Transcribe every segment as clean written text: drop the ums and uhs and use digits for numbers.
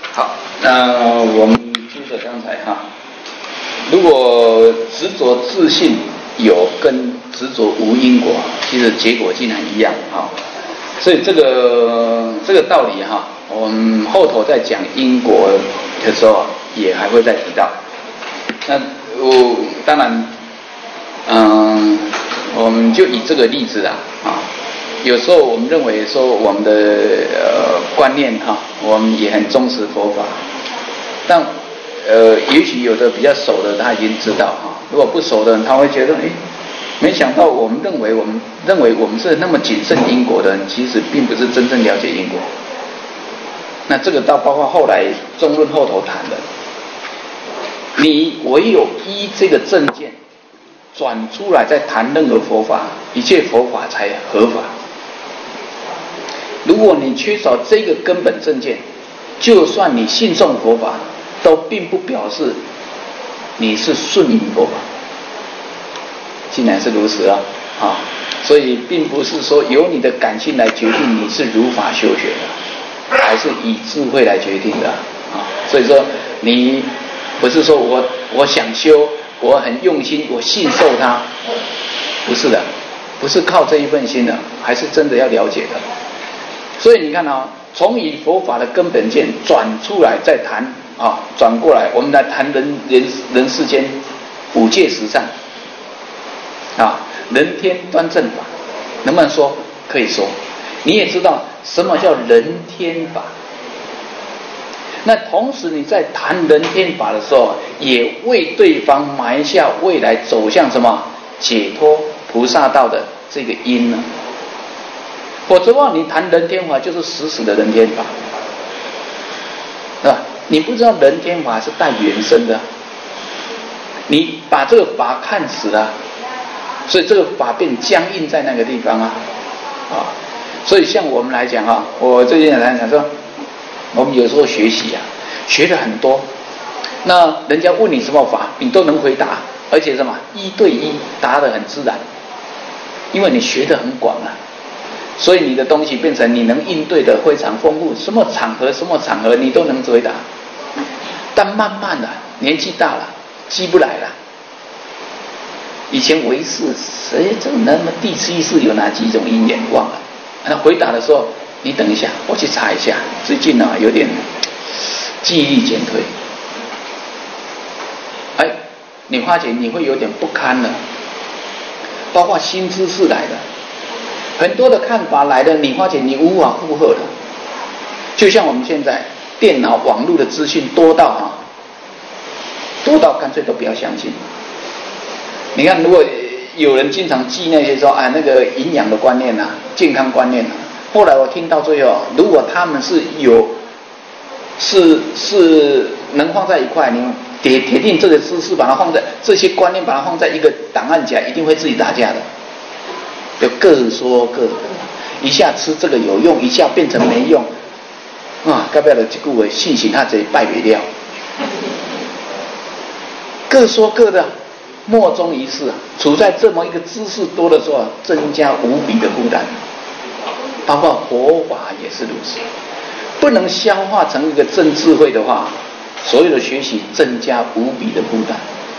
好，那我们接着刚才如果执着自信有跟执着无因果，其实结果竟然一样所以这个道理我们后头在讲因果的时候也还会再提到。那当然，我们就以这个例子有时候我们认为说我们的观念我们也很忠实佛法，但也许有的比较熟的他已经知道如果不熟的人他会觉得没想到我们认为我们是那么谨慎因果的人，其实并不是真正了解因果。那这个到包括后来中论后头谈的，你唯有依这个正见转出来再谈任何佛法，一切佛法才合法。如果你缺少这个根本正见，就算你信诵佛法，都并不表示你是顺应佛法。竟然是如此所以并不是说由你的感性来决定你是如法修学的，还是以智慧来决定的所以说你不是说我想修，我很用心，我信受它，不是的，不是靠这一份心的，还是真的要了解的。所以你看从以佛法的根本见转出来再谈转过来我们来谈人世间五戒十善人天端正法，能不能说？可以说。你也知道什么叫人天法，那同时你在谈人天法的时候，也为对方埋下未来走向什么解脱菩萨道的这个因呢？否则的话，你谈人天法就是死死的人天法，对吧？你不知道人天法是带原生的，你把这个法看死了，所以这个法变僵硬在那个地方所以像我们来讲我最近来讲说，我们有时候学习学了很多，那人家问你什么法，你都能回答，而且什么一对一答得很自然，因为你学得很广所以你的东西变成你能应对的非常丰富，什么场合你都能回答。但慢慢的年纪大了，记不来了。以前唯识这那么第七世有哪几种因缘忘了，那回答的时候你等一下我去查一下，最近有点记忆力减退，你发觉你会有点不堪了。包括新知识来的，很多的看法来的，你发觉你无法负荷的。就像我们现在电脑网络的资讯多到干脆都不要相信。你看，如果有人经常记那些说那个营养的观念健康观念后来我听到最后，如果他们是能放在一块，你铁定这个知识把它放在这些观念把它放在一个档案夹，一定会自己打架的。就各说各的，一下吃这个有用，一下变成没用该不要的这句信息他这败不了，各说各的，莫衷一是处在这么一个知识多的时候，增加无比的负担。包括佛法也是如此，不能消化成一个正智慧的话，所有的学习增加无比的负担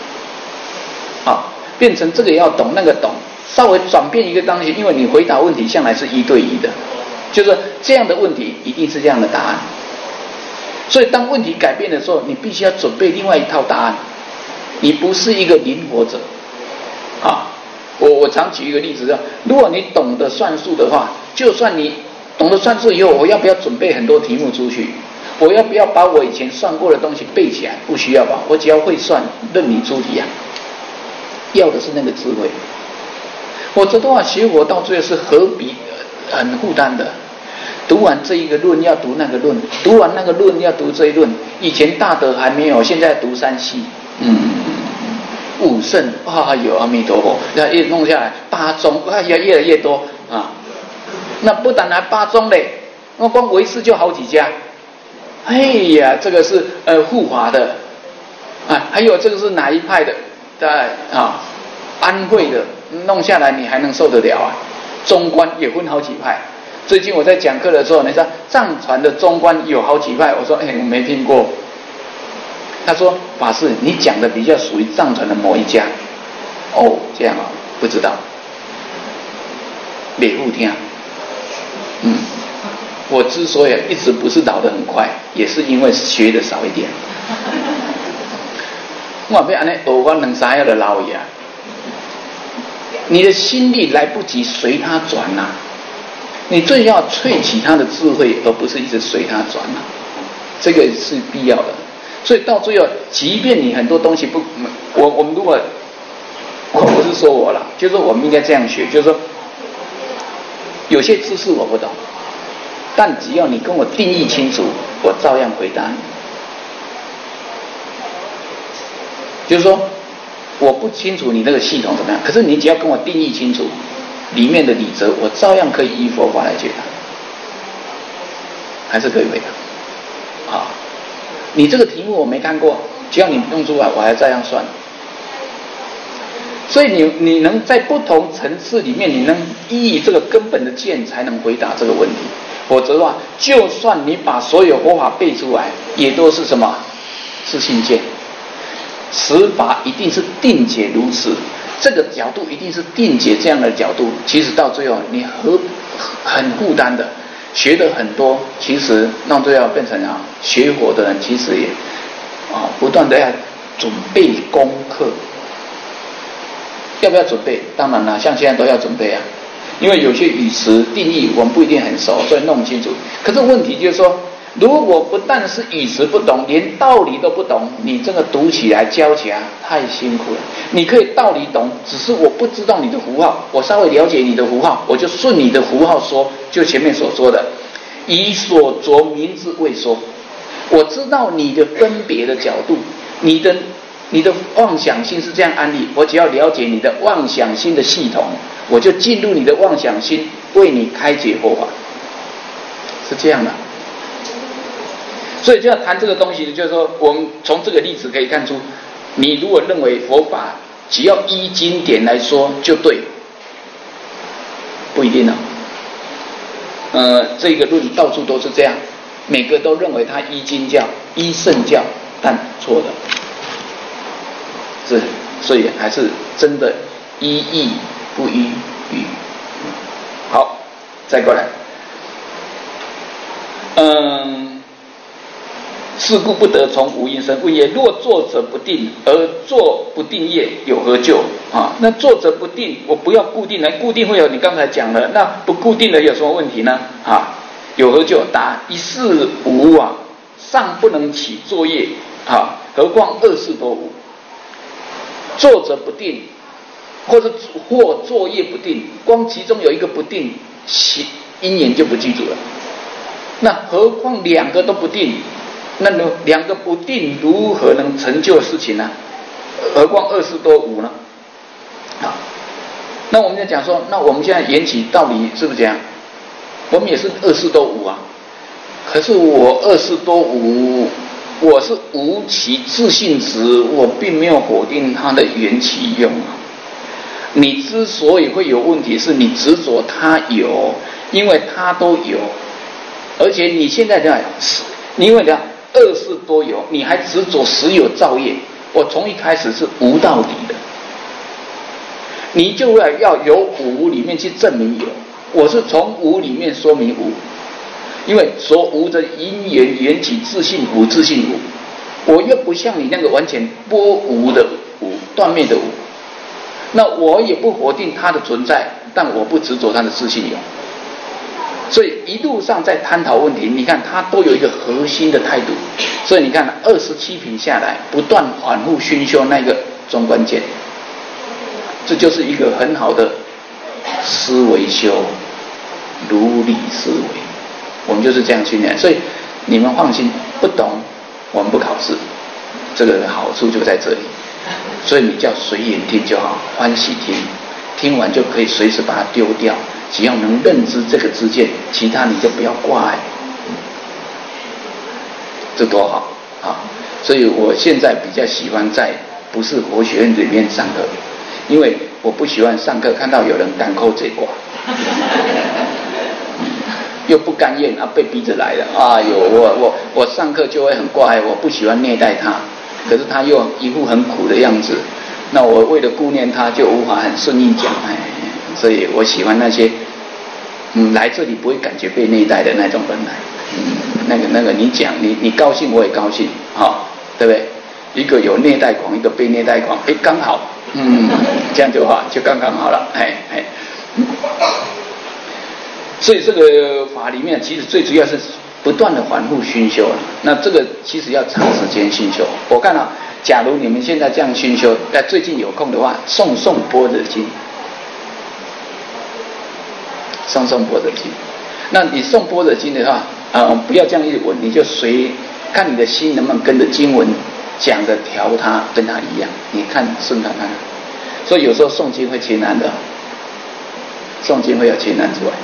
变成这个要懂那个懂，稍微转变一个东西，因为你回答问题向来是一对一的，就是这样的问题一定是这样的答案，所以当问题改变的时候，你必须要准备另外一套答案，你不是一个灵活者我常举一个例子，如果你懂得算术的话，就算你懂得算术以后，我要不要准备很多题目出去？我要不要把我以前算过的东西背起来？不需要吧，我只要会算，任你出题要的是那个智慧。否则的话，学佛到最后是何必很负担的。读完这一个论要读那个论，读完那个论要读这一论。以前大德还没有，现在读三系，五圣有阿弥陀佛，一弄下来八宗，越来越多那不但还八宗嘞，那光唯识就好几家。这个是护法的还有这个是哪一派的？安慧的，弄下来你还能受得了中观也分好几派， 最近我在讲课的时候，你知道藏传的中观有好几派，我说我没听过。他说法师，你讲的比较属于藏传的某一家。哦，这样啊，不知道，没互听。我之所以一直不是老得很快，也是因为学的少一点。我要安尼学我2、3个就老呀。你的心力来不及随他转啊，你最要萃取他的智慧，而不是一直随他转啊，这个是必要的。所以到最后，即便你很多东西不，我们如果我不是说我啦，就是说我们应该这样学，就是说有些知识我不懂，但只要你跟我定义清楚，我照样回答你。就是说我不清楚你这个系统怎么样，可是你只要跟我定义清楚里面的理则，我照样可以依佛法来解答，还是可以回答。啊，你这个题目我没看过，只要你弄出来，我还照样算。所以你能在不同层次里面，你能依这个根本的见，才能回答这个问题。否则的话，就算你把所有佛法背出来，也都是什么自信见。此法一定是定解如此，这个角度一定是定解这样的角度。其实到最后，你很负担的，学的很多，其实到最后变成学佛的人，其实也不断的要准备功课。要不要准备？当然啦，像现在都要准备啊，因为有些语词定义我们不一定很熟，所以弄不清楚。可是问题就是说，如果不但是语词不懂，连道理都不懂，你这个读起来教起来太辛苦了。你可以道理懂，只是我不知道你的符号，我稍微了解你的符号，我就顺你的符号说，就前面所说的，以所着名之谓说。我知道你的分别的角度，你的妄想心是这样安立，我只要了解你的妄想心的系统，我就进入你的妄想心，为你开解佛法，是这样的。所以就要谈这个东西，就是说我们从这个例子可以看出，你如果认为佛法只要依经典来说就对，不一定这个论到处都是这样，每个都认为他依经教、依圣教，但错的。所以还是真的依义不依语。好，再过来。是故不得从无因生。问也：若作者不定，而作不定业，有何救？那作者不定，我不要固定的，固定会有你刚才讲的，那不固定的有什么问题呢？有何救？答：一事无尚不能起作业何况二事都无。作者不定，或作业不定，光其中有一个不定，因缘就不记住了。那何况两个都不定，那两个不定如何能成就事情呢？何况二事都无呢？那我们就讲说，那我们现在缘起道理是不是这样？我们也是二事都无可是我二事都无，我是无其自性质，我并没有否定它的缘起用你之所以会有问题，是你执着它有，因为它都有，而且你现在这样，因为二事都有，你还执着实有造业。我从一开始是无到底的，你就要由无里面去证明有，我是从无里面说明无。因为所无的因缘缘起自性无，自性无，我又不像你那个完全波无的无，断灭的无，那我也不否定它的存在，但我不执着它的自性有。所以一路上在探讨问题，你看它都有一个核心的态度。所以你看27品下来，不断反复熏修那个中观见，这就是一个很好的思维修，如理思维。我们就是这样训练，所以你们放心，不懂我们不考试，这个好处就在这里。所以你叫随缘听就好，欢喜听，听完就可以随时把它丢掉，只要能认知这个知见，其他你就不要挂碍，这多好所以我现在比较喜欢在不是佛学院里面上课，因为我不喜欢上课看到有人赶扣这挂又不甘愿啊，被逼着来的。哎呦，我上课就会很乖，我不喜欢虐待他，可是他又一副很苦的样子，那我为了顾念他，就无法很顺意讲，所以我喜欢那些来这里不会感觉被虐待的那种人来。那个你讲你高兴我也高兴，对不对？一个有虐待狂，一个被虐待狂，刚好，这样就好，就刚刚好了，所以这个法里面其实最主要是不断的反复熏修了。那这个其实要长时间熏修。我看到，假如你们现在这样熏修，最近有空的话，诵般若经，诵般若经。那你诵般若经的话，不要这样一直闻，你就看你的心能不能跟着经文讲的调它跟它一样，你看顺看看。所以有时候诵经会艰难的，诵经会有艰难之外。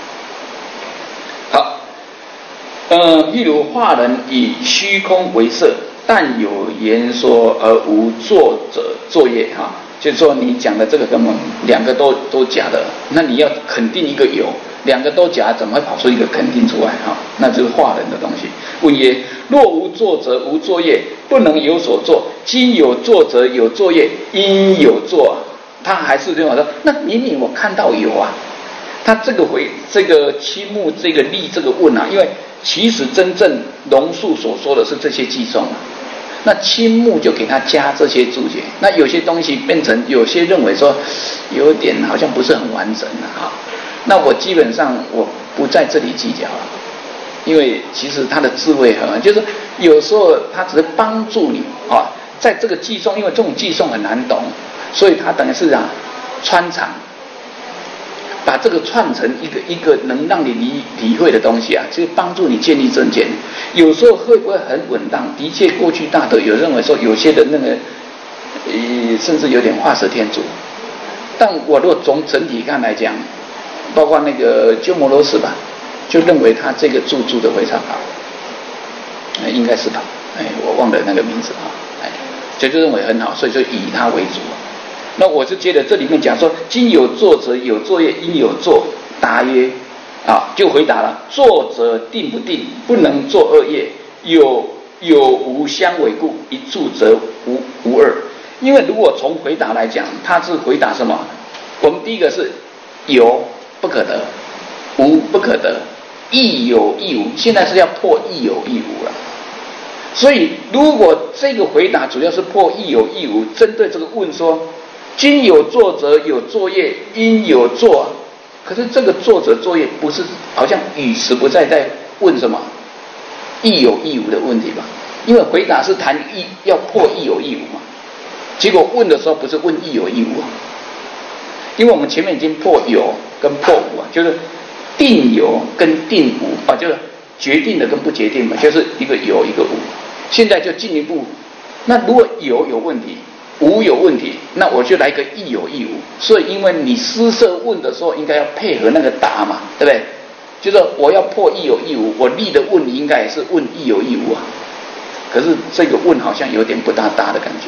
好，譬如化人以虚空为色，但有言说而无作者作业就是说你讲的这个根本两个都假的，那你要肯定一个有，两个都假，怎么会跑出一个肯定出来那就是化人的东西。问曰：若无作者无作业，不能有所作。今有作者有作业，应有作他还是认为说，那明明我看到有他这个七目这个力这个问因为其实真正龙树所说的是这些寄送那青目就给他加这些注解，那有些东西变成有些认为说有点好像不是很完整那我基本上我不在这里计较了，因为其实他的智慧就是有时候他只是帮助你在这个寄送，因为这种寄送很难懂，所以他等于是穿肠，把这个串成一个能让你理会的东西就是帮助你建立正见。有时候会不会很稳当？的确，过去大德有认为说，有些人那个甚至有点画蛇添足。但我如果从整体看来讲，包括那个鸠摩罗什吧，就认为他这个注的非常好，应该是吧？我忘了那个名字就认为很好，所以就以他为主。那我是觉得这里面讲说，今有作者有作业，应有作。答曰就回答了：作者定不定，不能作恶业，有无相违故，一助则无二。因为如果从回答来讲，他是回答什么？我们第一个是有不可得，无不可得，亦有亦无。现在是要破亦有亦无了。所以如果这个回答主要是破亦有亦无，针对这个问说，今有作者有作业，应有作。可是这个作者作业不是好像语词不在问什么亦有亦无的问题吧？因为回答是谈要破亦有亦无嘛，结果问的时候不是问亦有亦无因为我们前面已经破有跟破无就是定有跟定无就是决定的跟不决定嘛，就是一个有一个无。现在就进一步，那如果有问题，无有问题，那我就来个亦有亦无。所以因为你施设问的时候应该要配合那个答嘛，对不对？就是我要破亦有亦无，我立的问你应该也是问亦有亦无可是这个问好像有点不大搭的感觉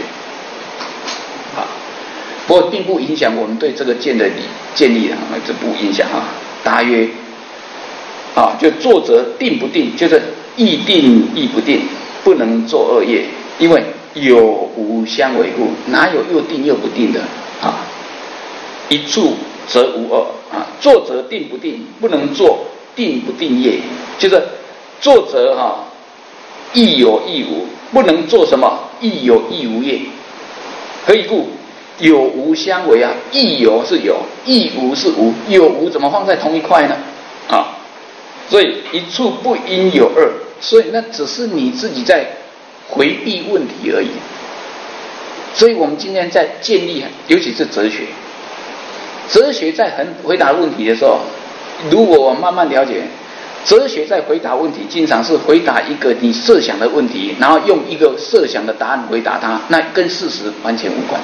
不过并不影响我们对这个见的建立这不影响答曰就作者定不定，就是亦定亦不定，不能作恶业，因为有无相违故，哪有又定又不定的一处则无二作者定不定，不能做定不定业，就是作者亦有亦无，不能做什么亦有亦无业。何以故？有无相违亦有是有，亦无是无，有无怎么放在同一块呢所以一处不应有二，所以那只是你自己在回避问题而已。所以我们今天在建立，尤其是哲学在回答问题的时候，如果我慢慢了解，哲学在回答问题经常是回答一个你设想的问题，然后用一个设想的答案回答它，那跟事实完全无关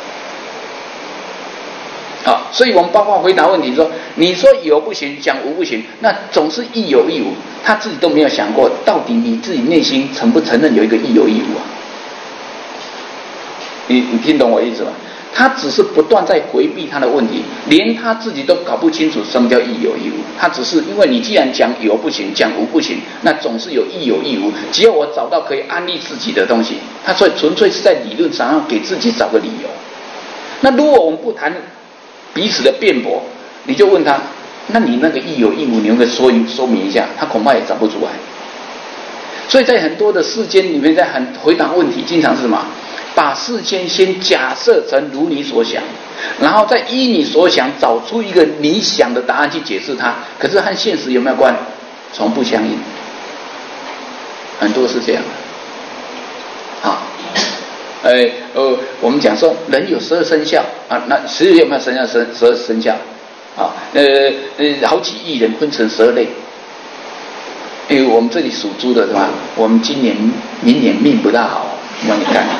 所以我们包括回答问题说，你说有不行，讲无不行，那总是亦有亦无，他自己都没有想过，到底你自己内心承不承认有一个亦有亦无你听懂我意思吗？ 他只是不断在回避他的问题，连他自己都搞不清楚什么叫亦有亦无。他只是因为你既然讲有不行，讲无不行，那总是有亦有亦无。只要我找到可以安利自己的东西，他所以纯粹是在理论上要给自己找个理由。那如果我们不谈彼此的辩驳，你就问他，那你那个亦有亦无，你能够说明一下？他恐怕也找不出来。所以在很多的世间里面，在回答问题，经常是什么？把事先假设成如你所想，然后再依你所想找出一个你想的答案去解释它，可是和现实有没有关？从不相应，很多是这样的。好，我们讲说人有12生肖啊，那12有没有生肖12生肖啊？好几亿人分成12类。因为我们这里属猪的是吧？我们明年命不大好，我你看。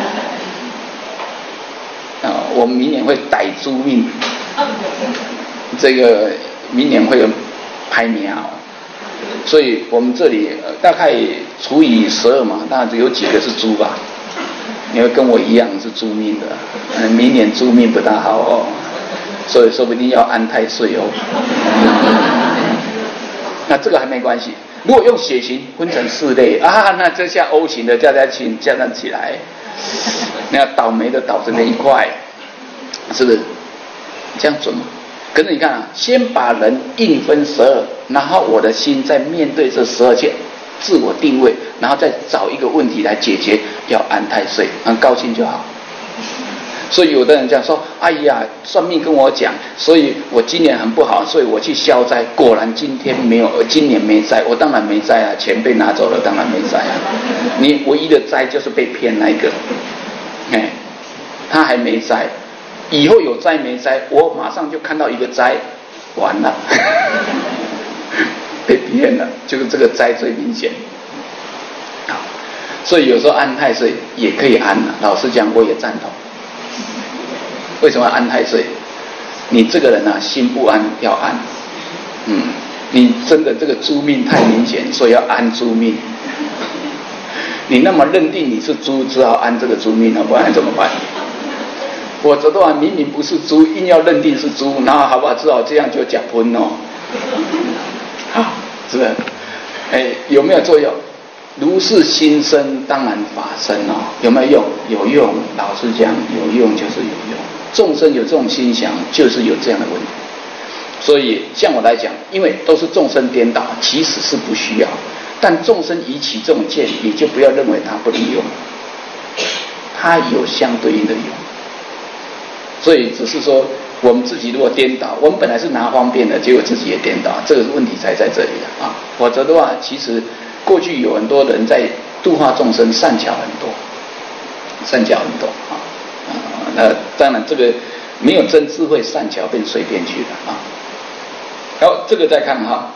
我们明年会逮猪命，这个明年会有拍苗，所以我们这里大概除以12嘛，那有几个是猪吧？你会跟我一样是猪命的，明年猪命不大好哦，所以说不定要安太岁哦。那这个还没关系，如果用血型分成4类啊，那这下 O 型的加上起来，那倒霉的倒在那一块。是不是这样准吗？可是你看啊，先把人硬分12，然后我的心在面对这12件自我定位，然后再找一个问题来解决，要安太岁，很高兴就好。所以有的人讲说，哎呀，算命跟我讲，所以我今年很不好，所以我去消灾，果然今年没灾，我当然没灾啊，钱被拿走了，当然没灾啊。你唯一的灾就是被骗那个，他还没灾。以后有灾没灾，我马上就看到一个灾，完了，被骗了，就是这个灾最明显。好，所以有时候安太岁也可以安了。老实讲，我也赞同。为什么要安太岁？你这个人啊，心不安要安。你真的这个猪命太明显，所以要安猪命。你那么认定你是猪，只好安这个猪命了，不然怎么办？否则的话，明明不是猪，硬要认定是猪，然后好不好？只好这样就假喷哦，是不是？有没有作用？如是心生，当然法生哦。有没有用？有用。老实讲，有用就是有用。众生有这种心想，就是有这样的问题。所以，像我来讲，因为都是众生颠倒，其实是不需要。但众生已起这种见，你就不要认为它不能用，它有相对应的用。所以只是说，我们自己如果颠倒，我们本来是拿方便的，结果自己也颠倒，这个问题才在这里的啊。否则的话，其实过去有很多人在度化众生，善巧很多啊。那当然这个没有真智慧，善巧便随便去了啊。好，这个再看哈，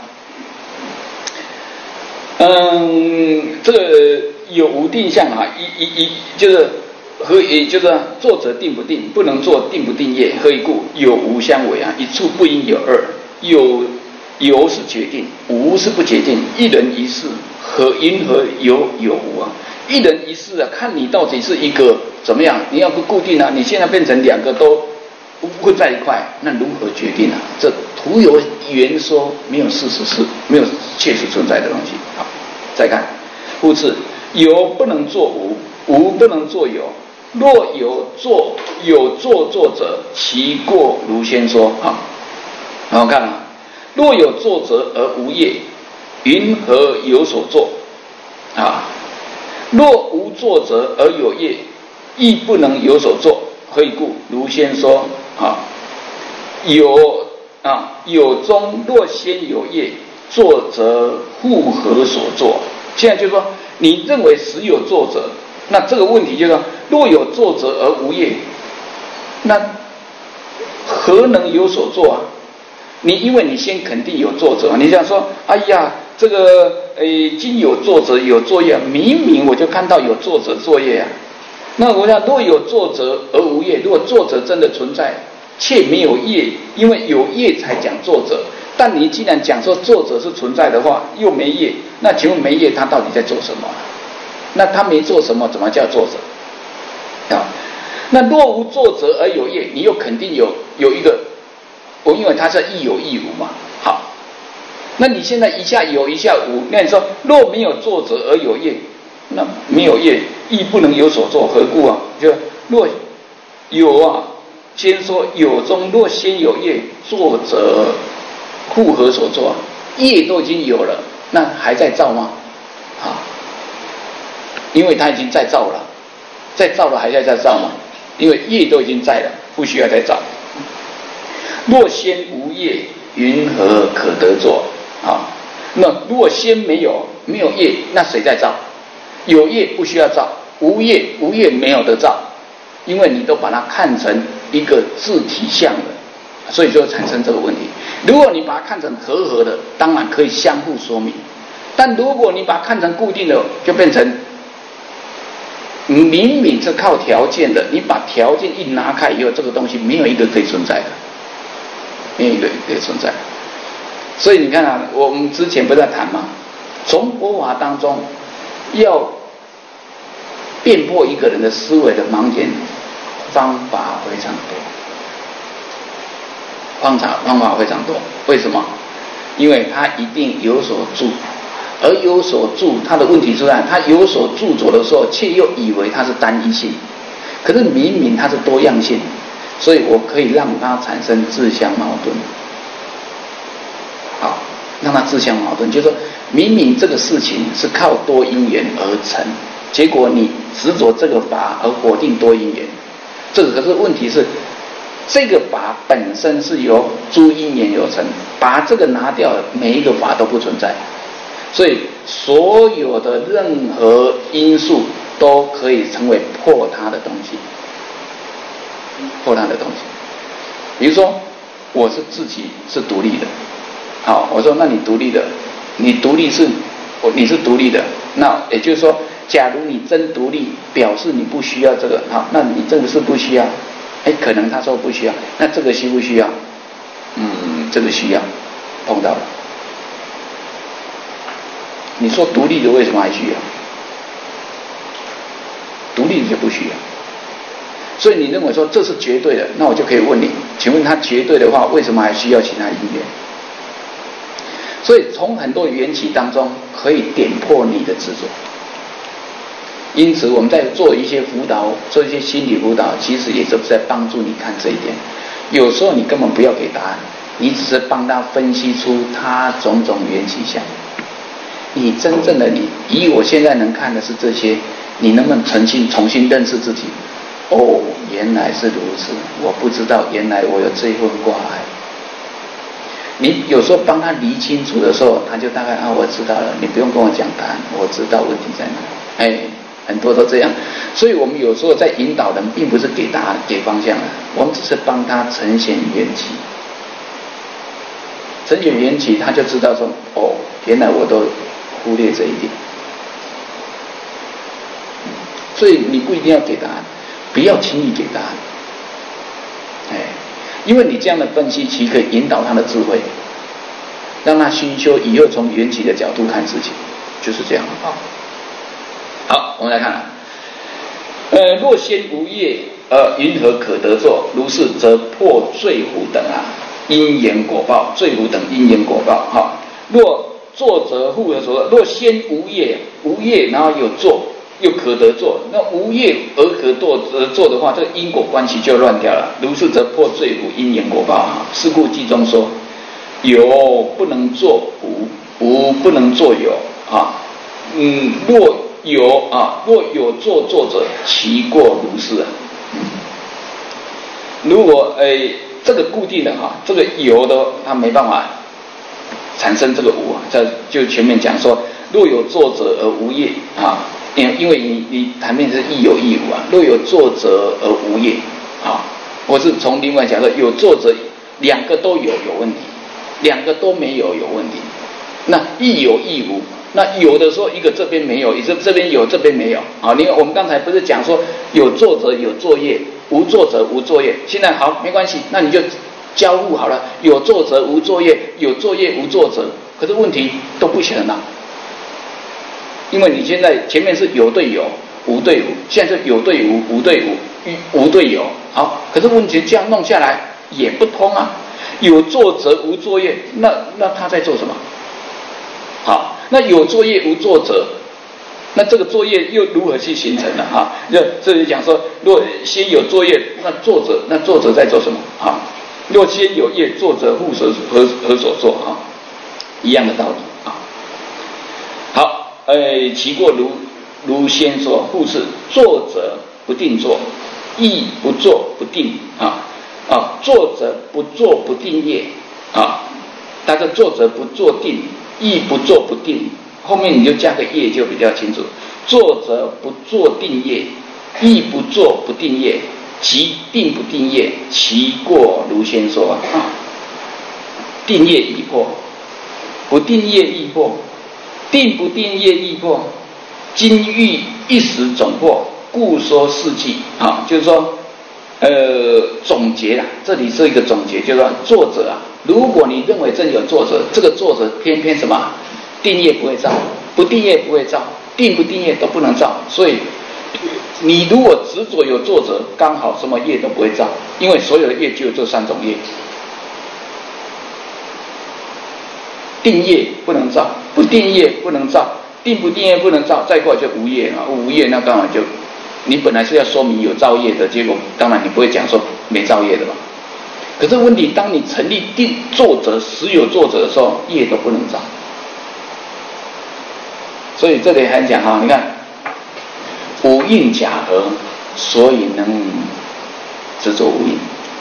这个有无定向啊，就是也就是作者定不定，不能做定不定业。何以故？有无相违啊，一处不应有二。有是决定，无是不决定。一人一事，因何有无啊？一人一事啊，看你到底是一个怎么样。你要不固定啊，你现在变成2个都混在一块，那如何决定啊？这徒有言说，没有事实，没有确实存在的东西。好，再看，故此有不能做无，无不能做有。若有作者，其过如先说啊。然后看啊，若有作者而无业，云何有所作啊？若无作者而有业，亦不能有所作。何以故？如先说啊，有中若先有业，作者复何所作？现在就是说，你认为实有作者，那这个问题就是说，若有作者而无业，那何能有所作啊？因为你先肯定有作者，你想说，哎呀，这个今有作者有作业，明明我就看到有作者作业啊。那我想，若有作者而无业，如果作者真的存在，却没有业，因为有业才讲作者。但你既然讲说作者是存在的话，又没业，那请问没业他到底在做什么？那他没做什么，怎么叫作者？啊， 那若无作则而有业，你又肯定有一个，因为它是亦有亦无嘛。好，那你现在一下有一下无，那你说若没有作则而有业，那没有业亦不能有所作，何故啊？就若有啊，先说有中若先有业，作则复何所作？业都已经有了，那还在造吗？啊，因为它已经在造了，在造了还在造吗？因为业都已经在了，不需要再造。若先无业，云何可得作？啊，那如果先没有业，那谁在造？有业不需要造，无业没有得造，因为你都把它看成一个自体相的，所以就产生这个问题。如果你把它看成合的，当然可以相互说明，但如果你把它看成固定的，就变成明明是靠条件的，你把条件一拿开以后，这个东西没有一个可以存在的，没有一个可以存在的。所以你看啊，我们之前不是在谈吗？从佛法当中要辨破一个人的思维的盲点，方法非常多，方法非常多。为什么？因为他一定有所著，而有所著，他的问题是在他有所著作的时候，却又以为它是单一性，可是明明它是多样性，所以我可以让它产生自相矛盾。好，让它自相矛盾，就是说明明这个事情是靠多因缘而成，结果你执着这个法而否定多因缘，这个可是问题是，这个法本身是由诸因缘有成，把这个拿掉，每一个法都不存在。所以所有的任何因素都可以成为破它的东西，破它的东西。比如说我是自己是独立的，好，我说那你独立的，你独立是你是独立的，那也就是说，假如你真独立，表示你不需要这个，好，那你这个是不需要，可能他说不需要，那这个需不需要？这个需要，碰到了。你说独立的为什么还需要？独立的就不需要。所以你认为说这是绝对的，那我就可以问你，请问他绝对的话，为什么还需要其他因缘？所以从很多缘起当中可以点破你的执着。因此我们在做一些辅导，做一些心理辅导，其实也是在帮助你看这一点。有时候你根本不要给答案，你只是帮他分析出他种种缘起相。你真正的你，以我现在能看的是这些，你能不能重新认识自己？哦，原来是如此，我不知道原来我有这份挂碍。你有时候帮他理清楚的时候，他就大概我知道了，你不用跟我讲答案，我知道问题在哪。很多都这样，所以我们有时候在引导人，并不是给答案、给方向的，我们只是帮他呈现缘起。呈现缘起，他就知道说，原来我都忽略这一点。所以你不一定要给答案，不要轻易给答案。因为你这样的分析，其实可以引导他的智慧，让他熏修以后从缘起的角度看事情，就是这样。好，我们来看，若先无业，云何可得作？如是，则破罪苦等因缘果报，罪苦等因缘果报。若作则复何所作？若先无业，然后有作，又可得作，那无业而可作的话，这个因果关系就乱掉了。如是，则破罪苦因缘果报。是故记中说，有不能作无，无不能作有。若有作者，其过如是。如果这个固定的这个有的它没办法产生这个无这就前面讲说，若有作者而无业因为你谈面是亦有亦无若有作者而无业我是从另外讲说，有作者两个都有问题，两个都没有问题，那亦有亦无。那有的时候一个这边没有，这边有这边没有你看我们刚才不是讲说有作者有作业，无作者无作业。现在好没关系，那你就交互好了，有作者无作业，有作业无作者。可是问题都不行因为你现在前面是有对有， 无对无，现在是有对无，无对无，无对有。好，可是问题这样弄下来也不通啊。有作则无作业，那他在做什么？好，那有作业无作则，那这个作业又如何去形成的啊？这里讲说，若先有作业，那作者在做什么啊？若先有业，作者复何所作啊？一样的道理啊。好，其过如先说，复是作者不定作，亦不作不定啊。作者不作不定业啊，他的作者不作定，亦不作不定，后面你就加个业就比较清楚。作者不作定业，亦不作不定业，即定不定业，其过如先说啊。定业已破，不定业亦破，定不定业亦破，今欲一时总破，故说事迹啊，就是说。总结啦，这里是一个总结，就是说作者啊，如果你认为真有作者，这个作者偏偏什么定业不会造，不定业不会造，定不定业都不能造，所以你如果执着有作者，刚好什么业都不会造，因为所有的业就有这3种业，定业不能造，不定业不能造，定不定业不能造，再过来就无业啊，无业那当然就。你本来是要说明有造业的，结果当然你不会讲说没造业的吧？可是问题，当你成立定作者实有作者的时候，业都不能造。所以这里还讲哈，你看五蕴假合，所以能执着无蕴，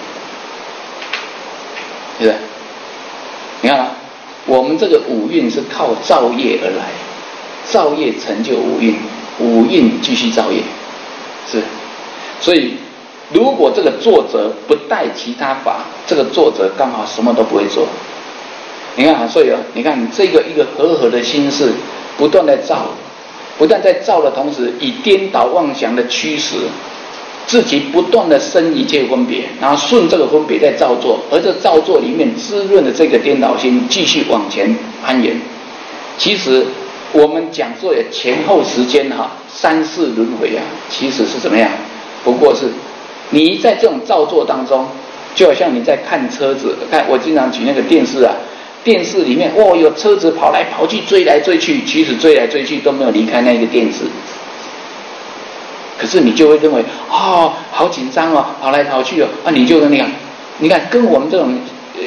对不对？你看啊，我们这个五蕴是靠造业而来，造业成就五蕴，五蕴继续造业。是，所以如果这个作者不带其他法，这个作者刚好什么都不会做。你看，所以你看这个一个和的心事，不断在造，不但在造的同时，以颠倒妄想的驱使，自己不断的生一切分别，然后顺这个分别在造作，而这造作里面滋润的这个颠倒心，继续往前攀岩。其实我们讲座的前后时间3世轮回啊，其实是怎么样？不过是你在这种造作当中，就好像你在看车子，看我经常举那个电视啊，电视里面有车子跑来跑去，追来追去，其实追来追去都没有离开那个电视，可是你就会认为好紧张哦，跑来跑去哦，你就你看跟我们这种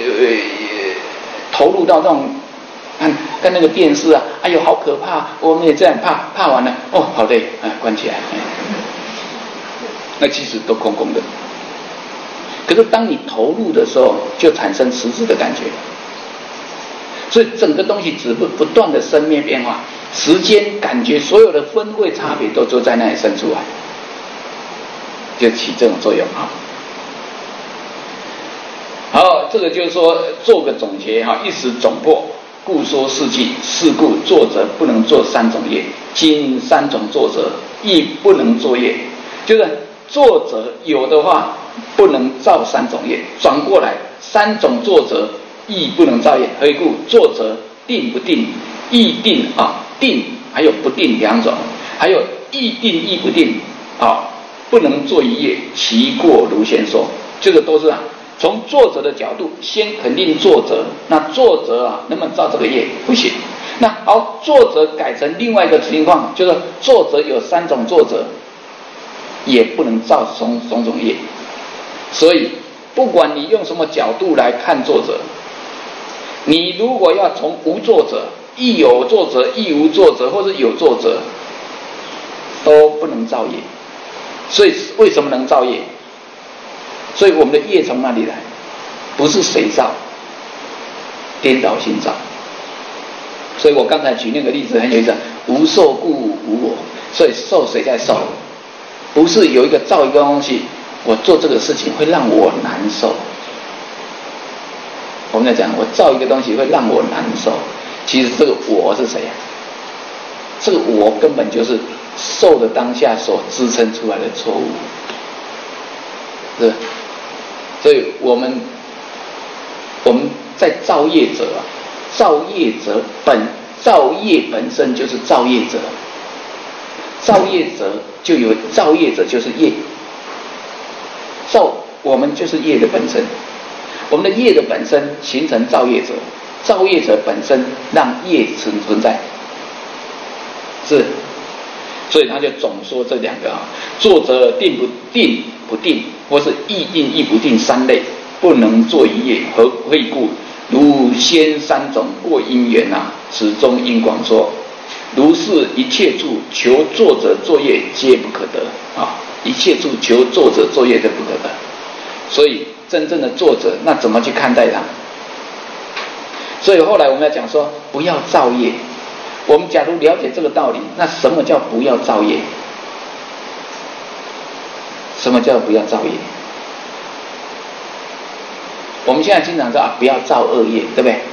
投入到这种。看那个电视啊，哎呦好可怕，我们也这样怕完了，好累，关起来，那其实都空空的。可是当你投入的时候，就产生实质的感觉。所以整个东西只不断的生灭变化，时间、感觉，所有的分位差别都在那里生出来，就起这种作用啊。好，这个就是说做个总结一时总破。故说事迹，是故作者不能做3种业，今3种作者亦不能作业，就是作者有的话不能造3种业，转过来3种作者亦不能造业。何以故？作者定不定，亦定定还有不定2种，还有亦定亦不定不能做一业，其过如先说，这个都是从作者的角度，先肯定作者，那作者能不能造这个业？不行。那好，作者改成另外一个情况，就是作者有3种作者，也不能造种业。所以，不管你用什么角度来看作者，你如果要从无作者、亦有作者、亦无作者，或者有作者，都不能造业。所以，为什么能造业？所以我们的业从哪里来？不是谁造，颠倒心造。所以我刚才举那个例子很有意思，无受故无我，所以受谁在受？不是有一个造一个东西，我做这个事情会让我难受。我们在讲，我造一个东西会让我难受，其实这个我是谁这个我根本就是受的当下所支撑出来的错误，是。所以我们在造业者造业本身就是造业者， 造业者就有造业者就是业，造我们就是业的本身，我们的业的本身形成造业者，造业者本身让业存在，是，所以他就总说这两个作者定不定，或是亦定亦不定三类，不能作一业，何谓故？如先三种过因缘此中因广说。如是一切处求作者作业皆不可得一切处求作者作业都不可得。所以真正的作者，那怎么去看待他？所以后来我们要讲说，不要造业。我们假如了解这个道理，那什么叫不要造业？什么叫不要造业？我们现在经常说不要造恶业，对不对？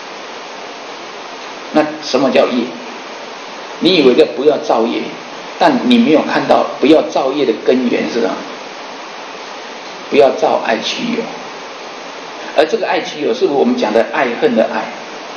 那什么叫业？你以为的不要造业，但你没有看到不要造业的根源是什么？不要造爱取有。而这个爱取有是我们讲的爱恨的爱，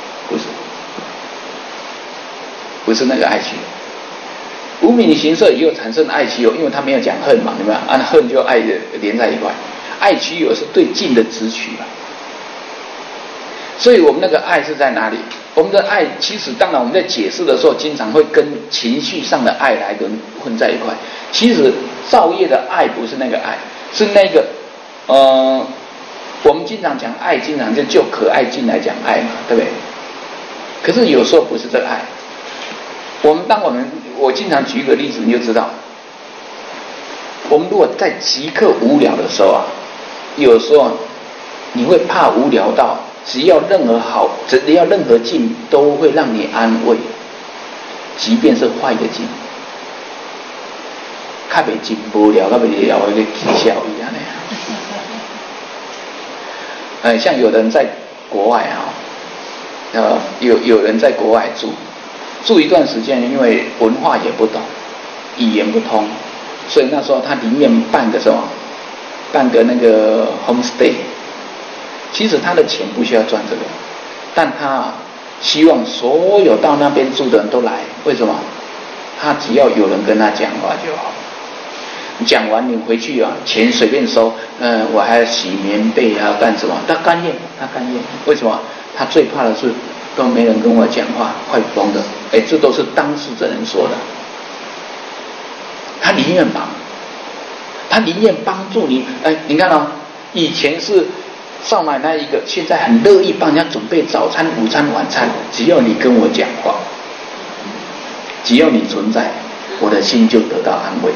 不是那个爱取有。无明行色也有产生爱取有，因为他没有讲恨嘛，有没有？按恨就爱的连在一块，爱取有是对境的执取嘛。所以我们那个爱是在哪里？我们的爱其实当然我们在解释的时候经常会跟情绪上的爱来跟混在一块，其实造业的爱不是那个爱，是那个我们经常讲爱，经常就可爱境来讲爱嘛，对不对？可是有时候不是这个爱。我经常举一个例子你就知道，我们如果在即刻无聊的时候有时候你会怕无聊到只要任何境都会让你安慰，即便是坏的境，较袂真无聊，较袂聊那个啼笑一样的。像有人在国外有人在国外住一段时间，因为文化也不懂，语言不通，所以那时候他宁愿办个那个 homestay。其实他的钱不需要赚这个，但他希望所有到那边住的人都来。为什么？他只要有人跟他讲话就好。讲完你回去钱随便收，我还要洗棉被干什么？他甘愿。为什么？他最怕的是都没人跟我讲话，快疯了。这都是当事者人说的。他宁愿忙，他宁愿帮助你。你看以前是少奶奶一个，现在很乐意帮人家准备早餐、午餐、晚餐，只要你跟我讲话，只要你存在，我的心就得到安慰。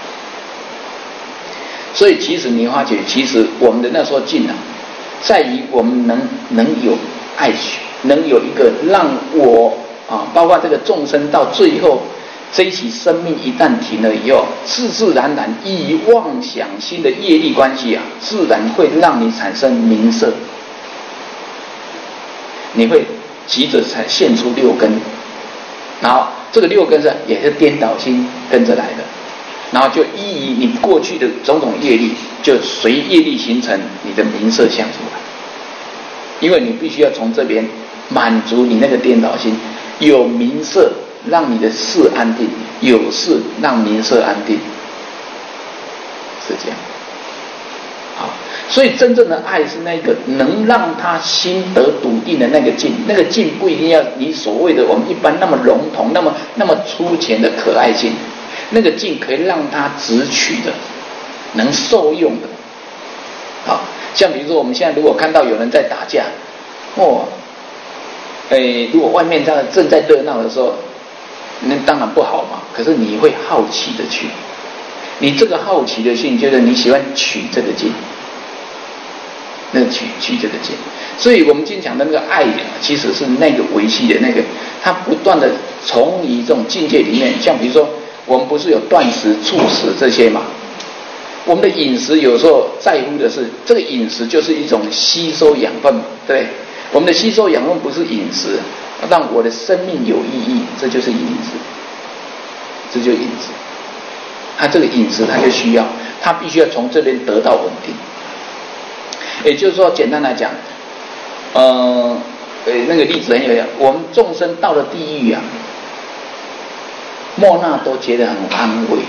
所以其实你发觉，其实我们的那时候境在于我们能有爱取，能有一个让我包括这个众生到最后这一起生命一旦停了以后，自自然然以妄想心的业力关系自然会让你产生名色，你会急着才现出六根，然后这个六根也是颠倒心跟着来的，然后就依你过去的种种业力，就随业力形成你的名色相出来，因为你必须要从这边满足你那个颠倒心，有名色让你的事安定，有事让名色安定，是这样。好，所以真正的爱是那个能让他心得笃定的那个境，那个境不一定要你所谓的我们一般那么笼统、那么粗浅的可爱境，那个境可以让他直取的，能受用的。好，像比如说我们现在如果看到有人在打架，如果外面正在热闹的时候，那当然不好嘛，可是你会好奇的去，你这个好奇的性就是你喜欢取这个境，那个取这个境。所以我们经常的那个爱其实是那个维系的那个，它不断的从一种境界里面，像比如说我们不是有断食、促食这些嘛，我们的饮食有时候在乎的是这个饮食就是一种吸收养分，对，我们的吸收养分不是饮食，让我的生命有意义，这就是饮食，这就是饮食。他这个饮食他就需要，他必须要从这边得到稳定。也就是说，简单来讲，那个例子很有用。我们众生到了地狱莫那都觉得很安慰。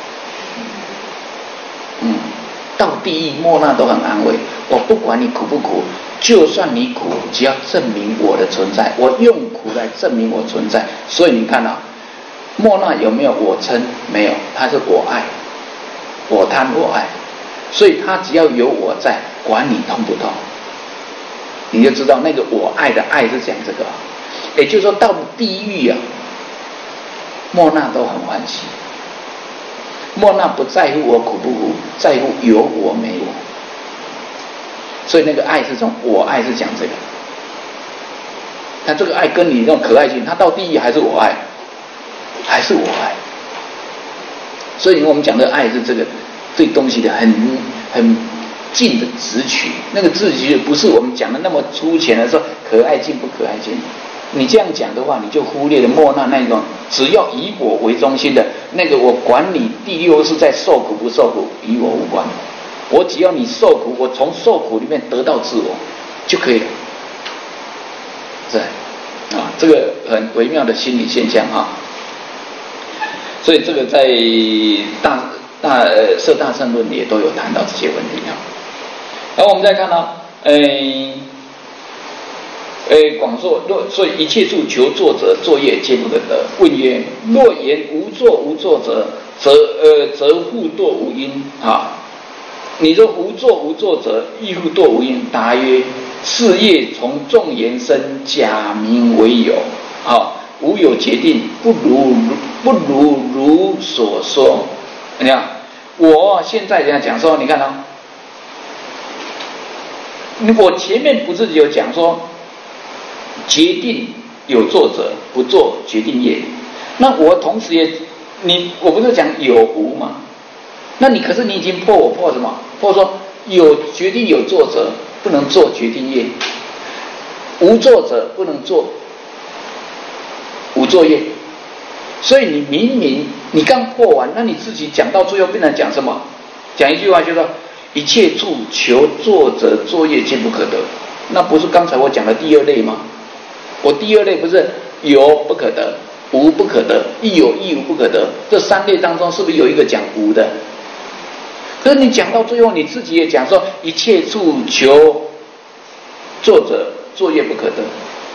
到地狱莫那都很安慰，我不管你苦不苦，就算你苦，只要证明我的存在，我用苦来证明我存在。所以你看啊，莫那有没有我嗔？没有，他是我爱，我贪我爱，所以他只要有我在，管你痛不痛，你就知道那个我爱的爱是讲这个。也就是说到地狱啊，莫那都很欢喜。莫那不在乎我苦不苦，在乎有我没我。所以那个爱是从我爱是讲这个。但这个爱跟你那种可爱性，他到地狱还是我爱，还是我爱。所以我们讲的爱是这个对东西的很近的直取，那个直取不是我们讲的那么粗浅的说可爱劲不可爱劲。你这样讲的话，你就忽略了莫那那种只要以我为中心的那个，我管你第六是在受苦不受苦，与我无关。我只要你受苦，我从受苦里面得到自我就可以了。是啊，这个很微妙的心理现象啊。所以这个在摄大乘论也都有谈到这些问题啊。然后我们再看到，广说，所以一切处求作者，作业皆不可得。问曰：若言无作者，则复堕无因啊？你说无作者，亦复堕无因。答曰：事业从众言生，假名为有啊，无有决定，不如所说。你看，我现在这样讲说，你看啊，我前面不是有讲说。决定有作者，不做决定业。那我同时也，我不是讲有无嘛？那可是你已经破什么？破说有决定有作者，不能做决定业；无作者不能做无作业。所以你明明你刚破完，那你自己讲到最后变成讲什么？讲一句话就说：一切处求作者，作业皆不可得。那不是刚才我讲的第二类吗？我第二类不是有不可得，无不可得，亦有亦无不可得。这三类当中是不是有一个讲无的？可是你讲到最后，你自己也讲说，一切处求作者，作业不可得。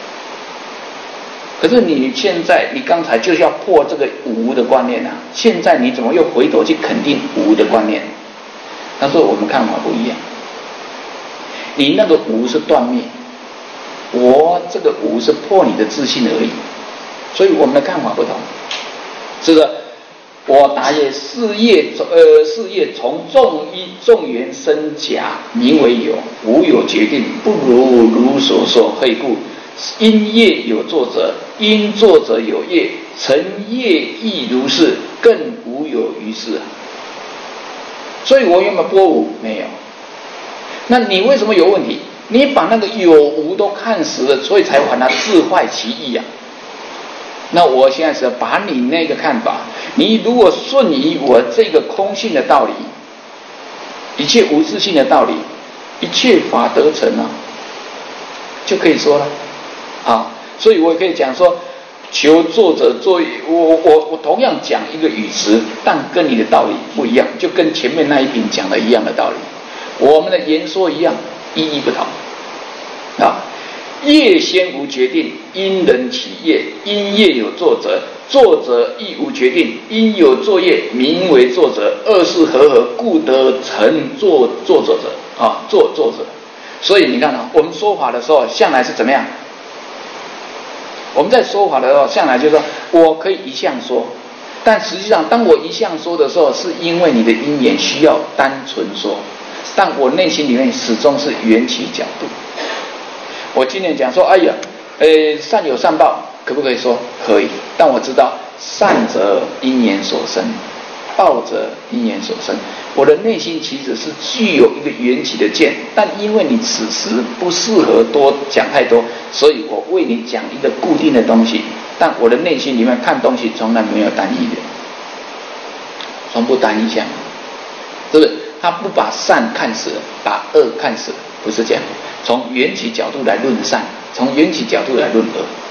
可是你现在，你刚才就是要破这个无的观念啊，现在你怎么又回头去肯定无的观念？他说我们看法不一样，你那个无是断灭。我这个无是破你的自信而已，所以我们的看法不同。是的，我答曰：事业从众言生假，名为有，无有决定，不如所说。何以故？因业有作者，因作者有业，成业亦如是，更无有于事。所以我有没有波无？没有。那你为什么有问题？你把那个有无都看实了，所以才把它自坏其意啊。那我现在是把你那个看法，你如果顺于我这个空性的道理，一切无自性的道理，一切法得成啊，就可以说了啊。所以我也可以讲说，求作者作业，我同样讲一个语词，但跟你的道理不一样，就跟前面那一品讲的一样的道理，我们的言说一样，意义不同啊。业先无决定，因人起业，因业有作者，作者亦无决定，因有作业，名为作者。二是合，故得成作者啊，作者。所以你看啊，我们说法的时候，向来是怎么样？我们在说法的时候，向来就是说我可以一项说，但实际上，当我一项说的时候，是因为你的因缘需要单纯说，但我内心里面始终是缘起角度。我今天讲说，哎呀，善有善报，可不可以说？可以。但我知道，善则因缘所生，报则因缘所生。我的内心其实是具有一个缘起的见，但因为你此时不适合多讲太多，所以我为你讲一个固定的东西。但我的内心里面看东西从来没有单一的，从不单一讲，是不是？他不把善看死了，把恶看死了，不是这样。从缘起角度来论善，从缘起角度来论恶。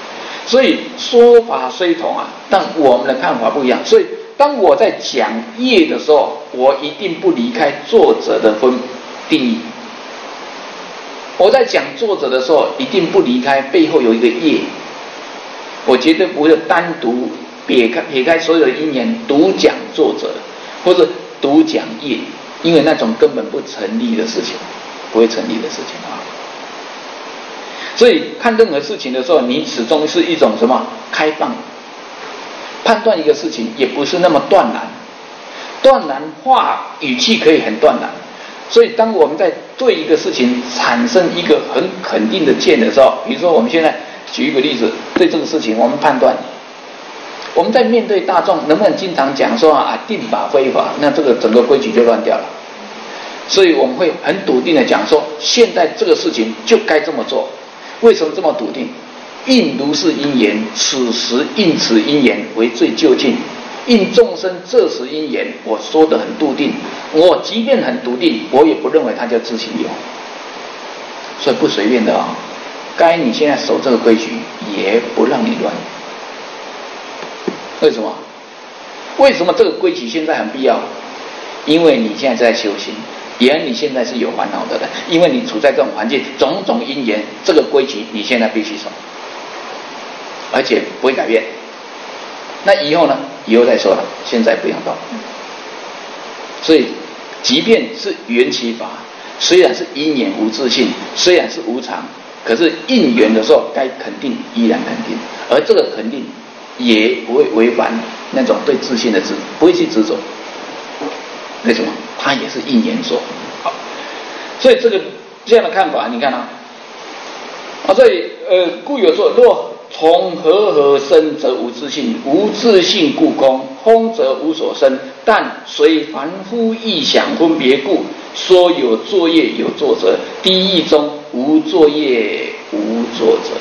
所以说法虽同啊，但我们的看法不一样。所以当我在讲业的时候，我一定不离开作者的定义。我在讲作者的时候，一定不离开背后有一个业，我绝对不会单独撇开所有的因缘，独讲作者或者独讲业，因为那种根本不成立的事情，不会成立的事情啊。所以看任何事情的时候，你始终是一种什么开放，判断一个事情也不是那么断然话语气可以很断然。所以当我们在对一个事情产生一个很肯定的见的时候，比如说我们现在举一个例子，对这个事情我们判断，我们在面对大众能不能经常讲说啊定法非法，那这个整个规矩就乱掉了。所以我们会很笃定的讲说，现在这个事情就该这么做。为什么这么笃定？应如是因缘，此时应此因缘为最究竟。应众生这时因缘，我说得很笃定。我即便很笃定，我也不认为它叫自行有，所以不随便的啊。该你现在守这个规矩，也不让你乱。为什么？为什么这个规矩现在很必要？因为你现在在修行，别人你现在是有烦恼的人，因为你处在这种环境，种种因缘，这个规矩你现在必须守，而且不会改变。那以后呢？以后再说了，现在不要动。所以，即便是缘起法，虽然是因缘无自性，虽然是无常，可是应缘的时候该肯定依然肯定，而这个肯定也不会违反那种对自性的不会去执着。为什么？它也是应缘说。好，所以这样的看法，你看啊，所以故有说，若从和生则无自性，无自性故空，空则无所生。但随凡夫意想分别故，说有作业有作者。第一义中无作业无作者。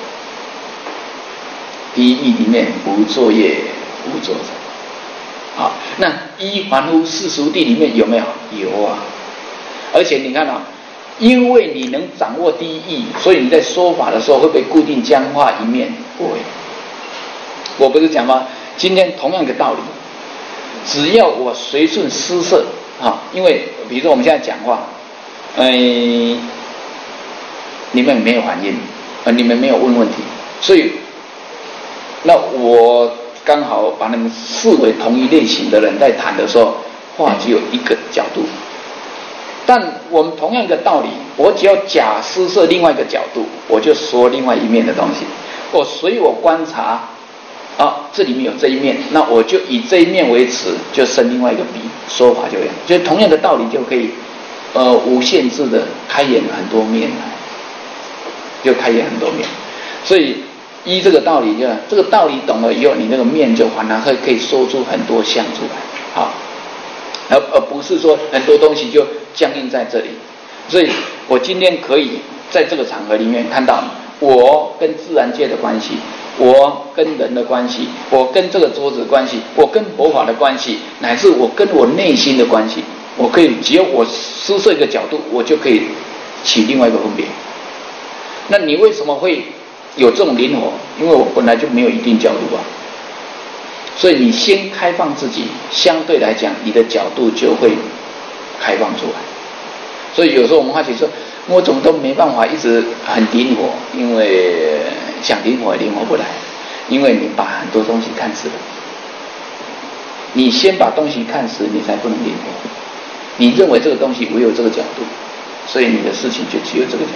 第一义里面无作业无作者。好，那依凡夫世俗谛里面有没有？有啊。而且你看啊，因为你能掌握第一义，所以你在说法的时候会被固定僵化一面。不会，我不是讲吗？今天同样的道理，只要我随顺施设啊，因为比如说我们现在讲话，你们没有反应，你们没有问问题，所以那我刚好把你们视为同一类型的人在谈的时候，话只有一个角度。但我们同样一个道理，我只要假施设另外一个角度，我就说另外一面的东西。我随我观察，这里面有这一面，那我就以这一面为尺，就生另外一个笔，说法就一样。就同样的道理就可以，无限制的开演很多面，就开演很多面。所以依这个道理，这个道理懂了以后，你那个面就反而可以说出很多相出来，好。而不是说很多东西就僵硬在这里。所以我今天可以在这个场合里面看到我跟自然界的关系，我跟人的关系，我跟这个桌子的关系，我跟佛法的关系，乃至我跟我内心的关系，我可以只要我施设一个角度，我就可以起另外一个分别。那你为什么会有这种灵活？因为我本来就没有一定角度啊。所以你先开放自己，相对来讲你的角度就会开放出来。所以有时候我们发觉说，我怎么都没办法一直很灵活，因为想灵活也灵活不来，因为你把很多东西看死了。你先把东西看死，你才不能灵活。你认为这个东西唯有这个角度，所以你的事情就只有这个角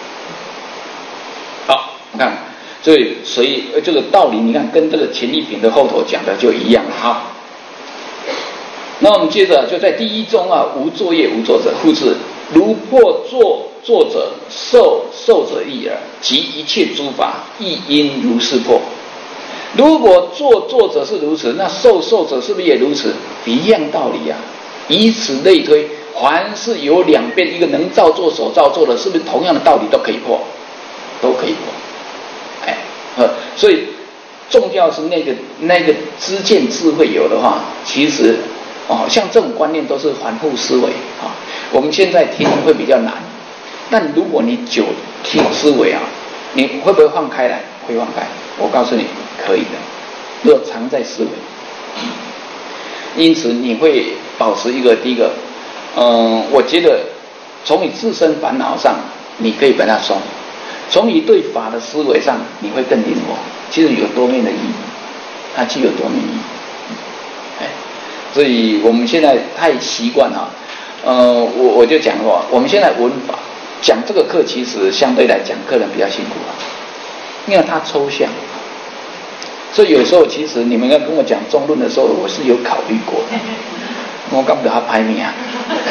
度。好，你看。所以这个道理，你看跟这个前一品的后头讲的就一样了哈。那我们接着就在第一中啊，无作业无作者，复次如破作者受者意耳，即一切诸法亦应如是破。如果作者是如此，那受者是不是也如此？一样道理啊。以此类推，凡是有两边，一个能造作所造作的，是不是同样的道理都可以破？都可以破。所以重要是那个知见智慧有的话，其实像这种观念都是反复思维啊。我们现在听会比较难，但如果你久听思维啊，你会不会放开来？会放开。 我告诉你可以的，若常在思维。因此你会保持一个第一个，我觉得从你自身烦恼上，你可以把它松；从你对法的思维上，你会更灵活。其实有多面的意义，它具有多面意义。所以我们现在太习惯哈，我就讲过，我们现在文法讲这个课，其实相对来讲，客人比较辛苦了，因为它抽象。所以有时候其实你们要跟我讲中论的时候，我是有考虑过的，我干不了他排名啊。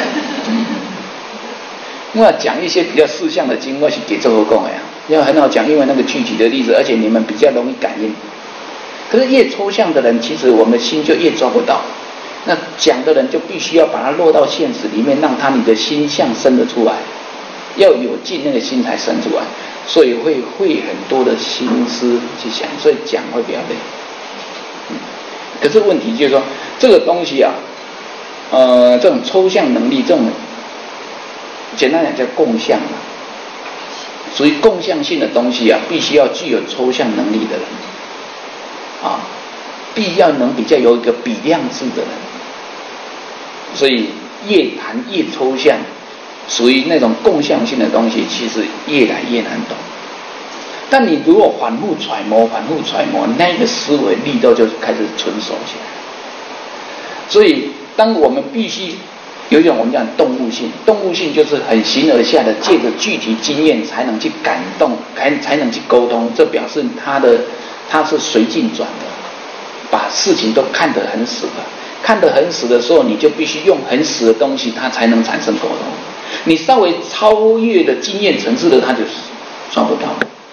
因为讲一些比较事项的经，我是给这个讲的呀，因为很好讲，因为那个具体的例子，而且你们比较容易感应。可是越抽象的人，其实我们的心就越抓不到。那讲的人就必须要把它落到现实里面，让你的心象生得出来，要有劲，那个心才生出来，所以会很多的心思去想，所以讲会比较累。可是问题就是说，这个东西啊，这种抽象能力，这种简单讲叫共相啊，属于共相性的东西啊，必须要具有抽象能力的人啊，必要能比较有一个比量制的人。所以越谈越抽象，属于那种共相性的东西，其实越来越难懂。但你如果反复揣摩，那个思维力道就开始纯熟起来。所以当我们必须有一种我们讲动物性就是很形而下的，借着具体经验才能去感动，才能去沟通。这表示它是随境转的，把事情都看得很死的。看得很死的时候，你就必须用很死的东西，它才能产生沟通。你稍微超越的经验层次的，它就抓不到。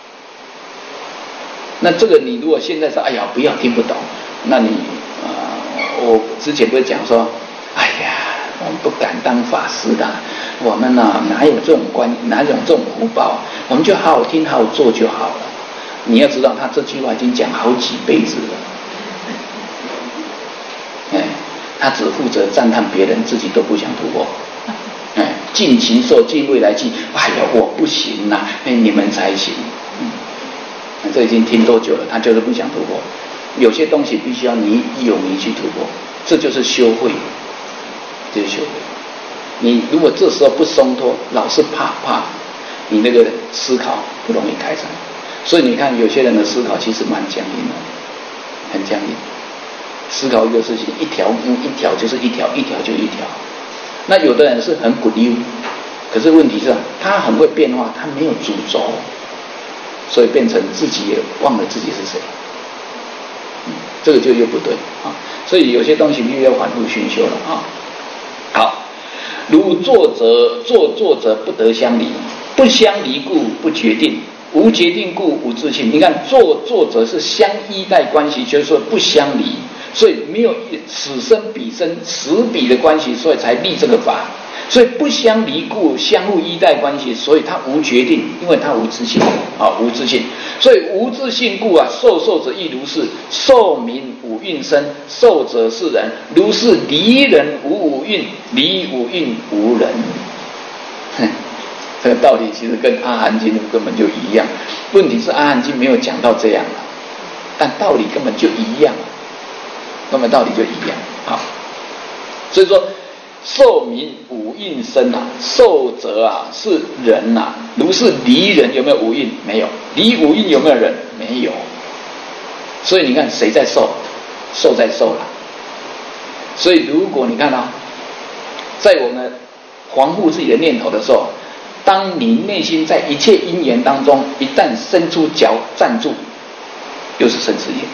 那这个你如果现在说，哎呀，不要听不懂，那你我之前不是讲说，哎呀，我们不敢当法师的，我们哪有这种福报，我们就好好听好好做就好了。你要知道，他这句话已经讲好几辈子了。他只负责赞叹别人，自己都不想突破。尽其受，尽未来际。哎呀，我不行啦，你们才行。这已经听多久了？他就是不想突破。有些东西必须要你勇于去突破，这就是修慧，就是修慧。你如果这时候不松脱，老是怕，你那个思考不容易开展。所以你看，有些人的思考其实蛮僵硬的，很僵硬。思考一个事情，一条就是一条，一条就一条。那有的人是很鼓溜，可是问题是他很会变化，他没有主轴，所以变成自己也忘了自己是谁。这个就又不对啊。所以有些东西必须要反复熏修了啊。好，如作者不得相离，不相离故不决定，无决定故无自信。你看作者是相依赖关系，就是说不相离。所以没有此生彼生此彼的关系，所以才立这个法。所以不相离故，相互依赖关系，所以他无决定，因为他无自信无自信。所以无自信故受者亦如是。受名五蕴生，受者是人，如是离人无五蕴，离五蕴无人。这个道理其实跟阿含经根本就一样。问题是阿含经没有讲到这样但道理根本就一样。那么道理就一样。好，所以说受名五蕴生受者是人如是离人有没有五蕴？没有。离五蕴有没有人？没有。所以你看谁在受？受在受了。所以如果你看在我们防护自己的念头的时候，当你内心在一切因缘当中一旦伸出脚站住，又是生死业。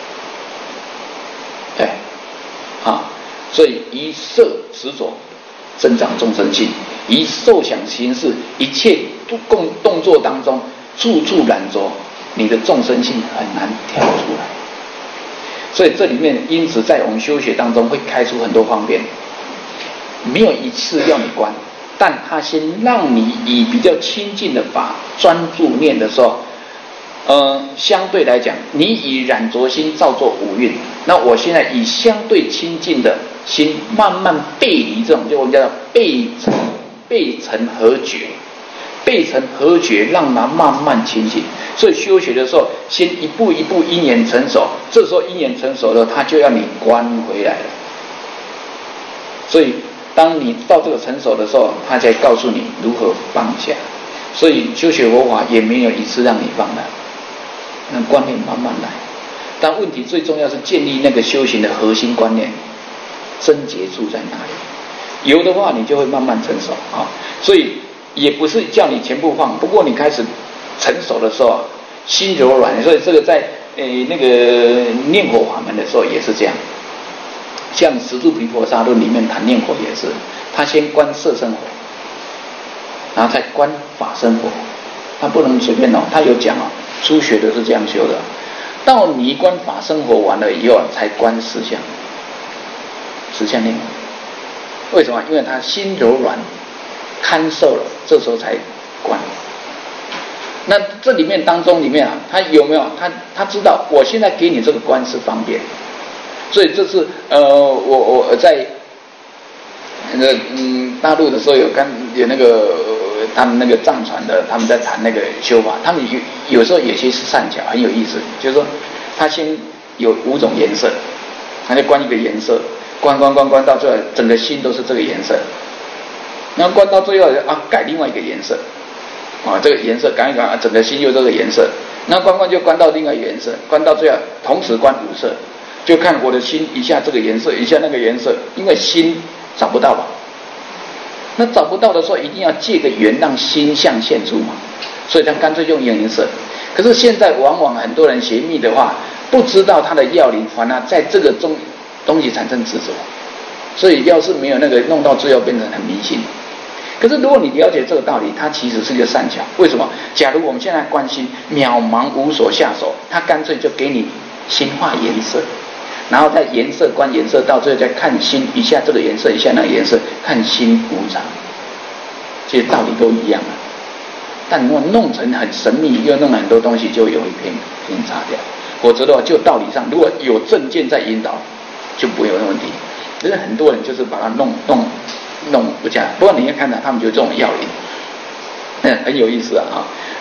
对，所以以色执着增长众生性，以受想行识一切动作当中，处处染着，你的众生性很难跳出来。所以这里面，因此在我们修学当中会开出很多方便，没有一次要你关，但他先让你以比较亲近的法专注念的时候。相对来讲，你以染着心造作五蕴，那我现在以相对亲近的心，慢慢背离这种，就我们叫背尘合觉， 背成合觉，让它慢慢清净。所以修学的时候，先一步一步因缘成熟，这时候因缘成熟了，他就要你观回来了。所以当你到这个成熟的时候，他才告诉你如何放下。所以修学佛法也没有一次让你放下，那观念慢慢来。但问题最重要是建立那个修行的核心观念，症结处在哪里？有的话，你就会慢慢成熟啊。所以也不是叫你全部放，不过你开始成熟的时候，心柔软。所以这个在那个念佛法门的时候也是这样。像《十住毗婆沙论》里面谈念佛也是，他先观色身佛，然后再观法身佛，他不能随便哦，他有讲哦，初学的是这样修的。到你观法身佛完了以后，才观实相，实相念佛。为什么？因为他心柔软，堪受了，这时候才观。那这里面当中里面啊，他有没有他知道我现在给你这个观是方便，所以这是我在大陆的时候有那个他们那个藏传的，他们在谈那个修法，他们有时候有些是善巧，很有意思，就是说他先有5种颜色，他就观一个颜色，观到最后整个心都是这个颜色，然后观到最后改另外一个颜色，这个颜色感一感整个心又这个颜色，那观就观到另外一个颜色，观到最后同时观5色，就看我的心一下这个颜色，一下那个颜色，因为心找不到吧？那找不到的时候，一定要借个缘让心相现出嘛，所以他干脆用颜色。可是现在往往很多人学密的话，不知道它的要领，反而在这个东西产生执着，所以要是没有那个，弄到最后变成很迷信。可是如果你了解这个道理，它其实是一个善巧。为什么？假如我们现在观心渺茫无所下手，他干脆就给你心化颜色，然后再颜色观颜色，到最后再看心，一下这个颜色，一下那个颜色，看心无常。其实道理都一样啊，但如果弄成很神秘，又弄很多东西，就有一偏差掉。否则的话，就道理上，如果有正见在引导，就不会有问题。可是很多人就是把它弄不下来。不过你要看到他们就这种要领，很有意思啊。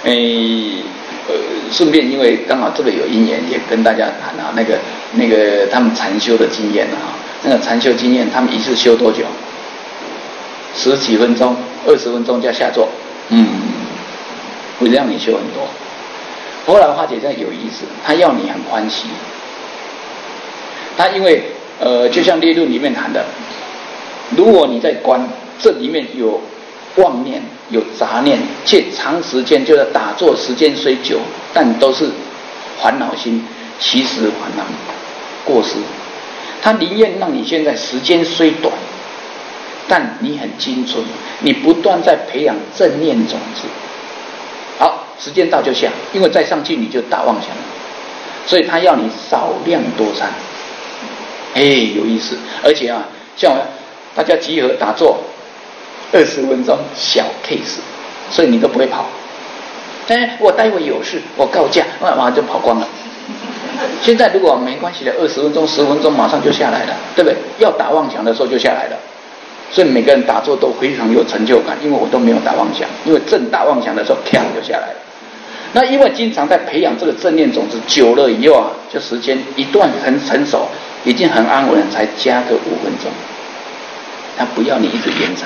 顺便因为刚好这个有因缘，也跟大家谈啊，那个他们禅修的经验啊，那个禅修经验，他们一次修多久？10几分钟、20分钟就要下座，会让你修很多。后来花姐这样有意思，他要你很欢喜，他因为就像列论里面谈的，如果你在观，这里面有妄念有杂念，且长时间就是打坐时间虽久，但都是烦恼心，其实烦恼过失。他宁愿让你现在时间虽短，但你很精纯，你不断在培养正念种子。好，时间到就下，因为再上去你就大妄想了，所以他要你少量多餐。有意思。而且啊，像大家集合打坐20分钟小 case， 所以你都不会跑。我待会有事，我告假，马上就跑光了。现在如果没关系的，20分钟、10分钟马上就下来了，对不对？要打妄想的时候就下来了。所以每个人打坐都非常有成就感，因为我都没有打妄想，因为正打妄想的时候，啪就下来了。那因为经常在培养这个正念种子，久了以后啊，就时间一段很成熟，已经很安稳了，才加个5分钟。他不要你一直延长。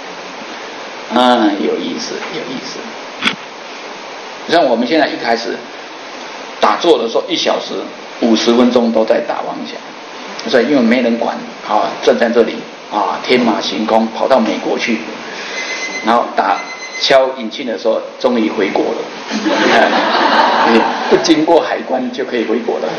有意思，有意思。像我们现在一开始打坐的时候，1小时50分钟都在打妄想，所以因为没人管站在这里天马行空跑到美国去，然后敲引磬的时候，终于回国了。不经过海关就可以回国了。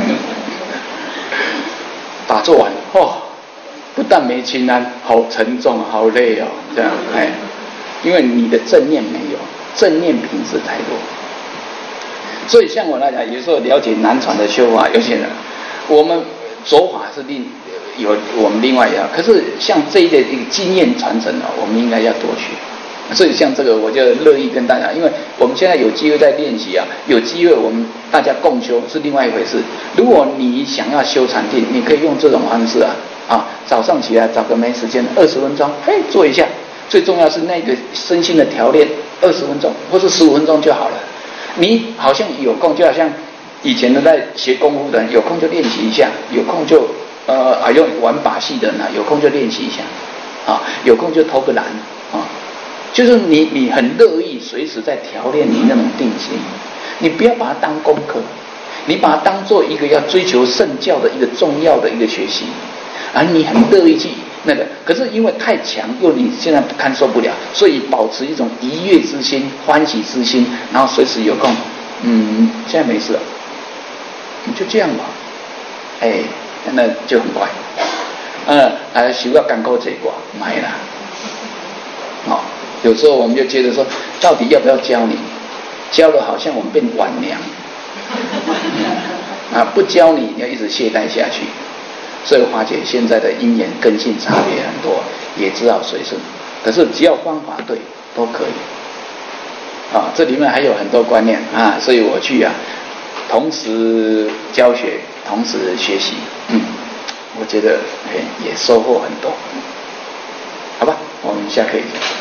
打坐完不但没清安，好沉重，好累哦，这样因为你的正念没有，正念品质太弱。所以像我来讲，有时候了解南传的修法，有些人我们走法是有我们另外一样，可是像这一类一个经验传承我们应该要多学。所以像这个我就乐意跟大家，因为我们现在有机会在练习有机会我们大家共修是另外一回事。如果你想要修禅定，你可以用这种方式早上起来找个没时间20分钟，做一下。最重要是那个身心的调练 20分钟或是15分钟就好了。你好像有空，就好像以前的在学功夫的人，有空就练习一下，有空就用玩把戏的人啊，有空就练习一下，啊，有空就偷个懒啊，就是你很乐意随时在调练你那种定心，你不要把它当功课，你把它当做一个要追求圣教的一个重要的一个学习，而你很乐意去那个，可是因为太强，又你现在看受不了，所以保持一种愉悦之心、欢喜之心，然后随时有空，现在没事了，你就这样吧，那就很快，需要赶快这个买了，有时候我们就觉得说，到底要不要教你？教了好像我们变晚娘，不教你，你要一直懈怠下去。所以华姐现在的因缘根性差别很多，也只好随顺。可是只要方法对，都可以。这里面还有很多观念所以我去同时教学，同时学习，我觉得也收获很多。好吧，我们下课一下。